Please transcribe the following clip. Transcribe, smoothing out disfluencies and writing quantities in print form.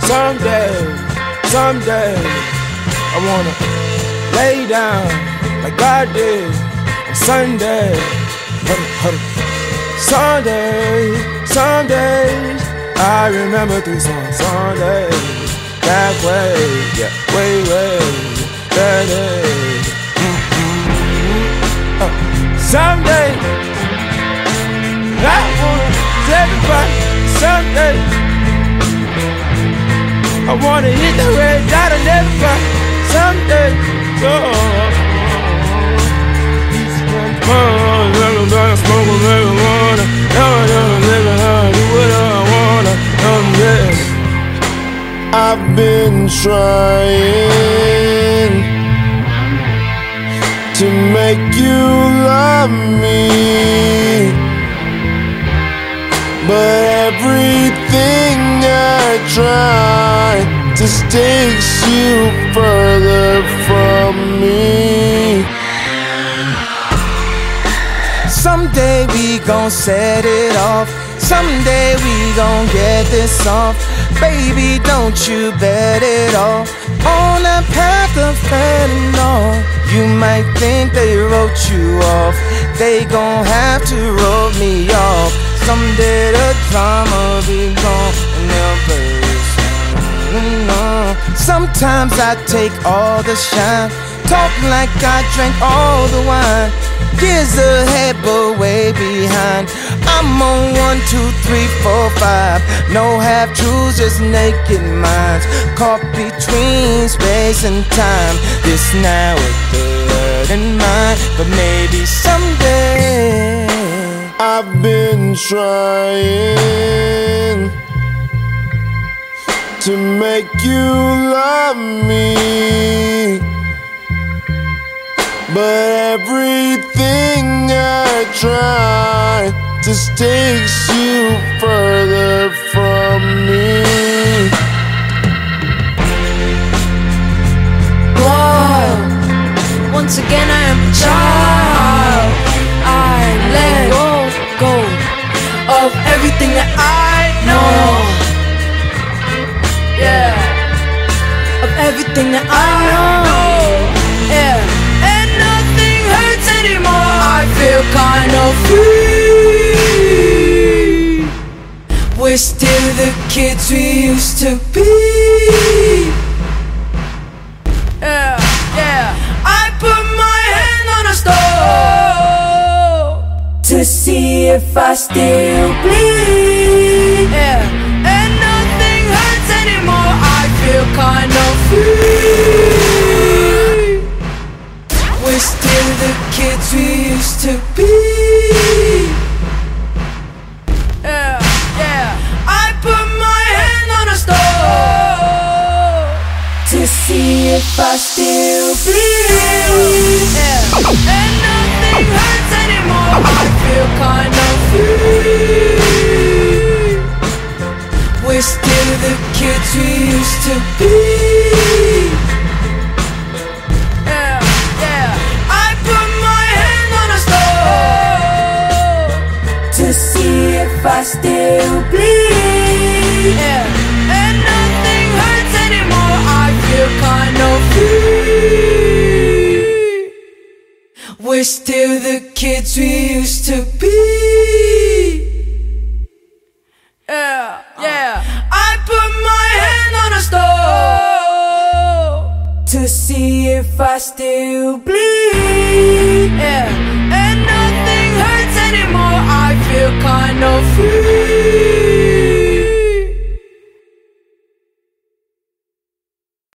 Someday, someday, I wanna lay down like God did on Sunday. Sunday, some days I remember 3 songs. Sundays, that way, yeah, way, that day. Someday, I wanna tell everybody. Someday, I wanna hit the red dot and everybody. Someday, so smoke marijuana, do what I wanna. I've been trying to make you love me, but everything I try just takes you further from me. Someday we gon' set it off. Someday we gon' get this off. Baby, don't you bet it all on that path of fading off. You might think they wrote you off. They gon' have to wrote me off. Someday the drama be gone and they'll play this song. Sometimes I take all the shine, talk like I drank all the wine. Years ahead but way behind. I'm on 1, 2, 3, 4, 5. No half-truths, just naked minds, caught between space and time. This now with the word in mind, but maybe someday. I've been trying to make you love me, but everything I try just takes you further from me. Whoa, once again I am a child. I let go of everything that I know. Yeah, of everything that I know. Yeah. I feel kind of free. We're still the kids we used to be. Yeah, yeah. I put my hand on a stove to see if I still bleed. Yeah, and nothing hurts anymore. I feel kind of free. We're still the kids we used to be. Yeah, yeah. I put my hand on a stove to see if I still bleed. Yeah, and nothing hurts anymore. I feel kind of free. We're still the kids we used to be. See if I still bleed. Yeah, and nothing hurts anymore. I feel kind of free. We're still the kids we used to be. Yeah, yeah. I put my hand on a stove to see if I still bleed.